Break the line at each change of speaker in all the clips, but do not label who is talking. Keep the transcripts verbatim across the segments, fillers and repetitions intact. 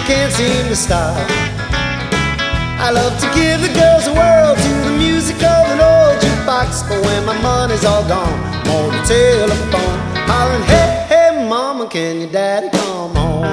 can't seem to stop. I love to give the girls the world to the music of an old jukebox. But when my money's all gone, I'm on the telephone hollering, hey, hey, mama, can your daddy come home?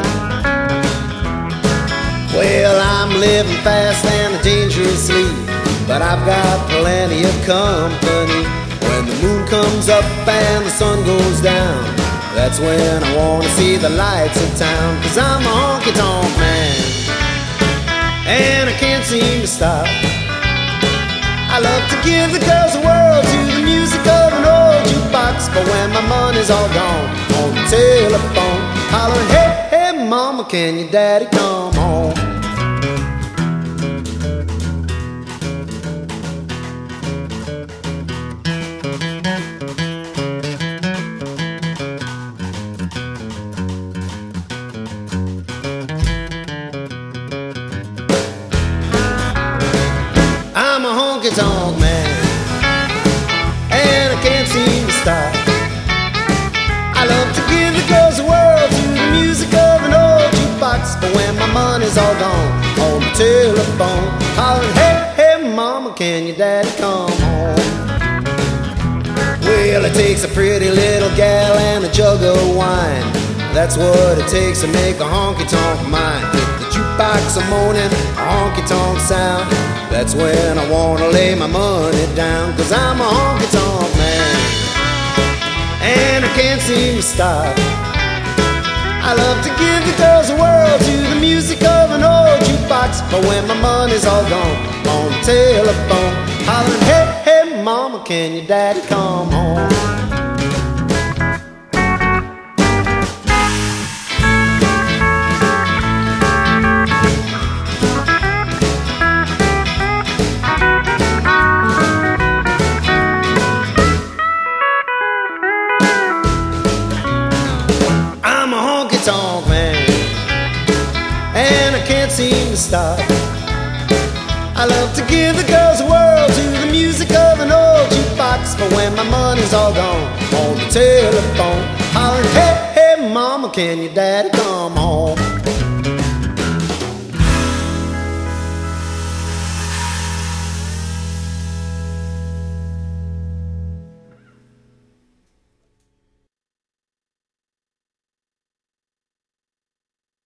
Well, I'm living fast and dangerously, but I've got plenty of company. When the moon comes up and the sun goes down, that's when I wanna see the lights of town. Cause I'm a honky-tonk man, and I can't seem to stop. I love to give the girls the world to the music of an old jukebox. But when my money's all gone, on the telephone hollering, hey, hey, mama, can your daddy come home? I'm a honky-tonk man, and I can't seem to stop. I love to give the girls the world to the music of an old jukebox. But when my money's all gone, on the telephone hollering, hey, hey, mama, can your daddy come home? Well, it takes a pretty little gal and a jug of wine. That's what it takes to make a honky-tonk mine. Hit the jukebox a moaning, a honky-tonk sound. That's when I wanna lay my money down. Cause I'm a honky-tonk man, and I can't seem to stop. I love to give the girls the world to the music of an old jukebox. But when my money's all gone, I'm on the telephone hollering, hey, hey, mama, can your daddy come home? I'm a honky-tonk man, and I can't seem to stop. I love to give the girls the world to the music of an old jukebox. But when my money's all gone, on the telephone hollering, hey, hey, mama, can your daddy come home?